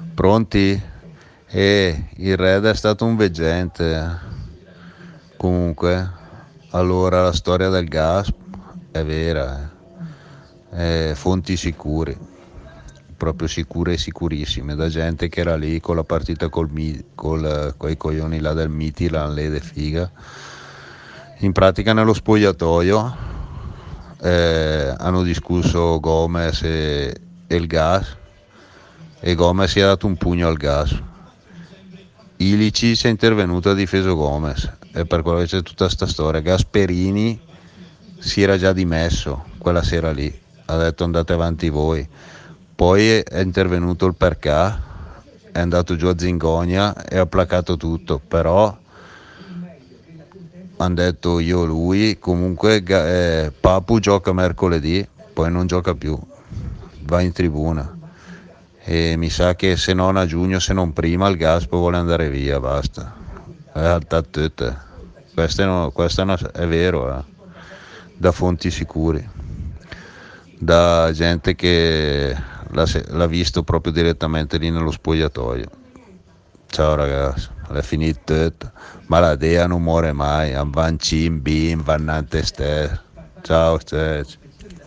Pronti? E il Red è stato un veggente. Comunque, allora la storia del gas è vera, fonti sicure, proprio sicure e sicurissime, da gente che era lì con la partita coi coglioni là del Midtjylland, lì de figa. In pratica nello spogliatoio hanno discusso Gomez e il gas, e Gomez gli ha dato un pugno al gas. Ilicic è intervenuto a difeso Gomez, e per quello che c'è tutta sta storia. Gasperini si era già dimesso quella sera lì, ha detto andate avanti voi. Poi è intervenuto il Percà, è andato giù a Zingonia e ha placato tutto, però hanno detto io lui, comunque Papu gioca mercoledì, poi non gioca più, va in tribuna, e mi sa che se non a giugno, se non prima, il Gaspo vuole andare via, basta. Questo è vero, da fonti sicuri, da gente che l'ha visto proprio direttamente lì nello spogliatoio. Ciao ragazzi, è finito tutto, ma la dea non muore mai, van cim, bim, vannante ste. Ciao, ciao.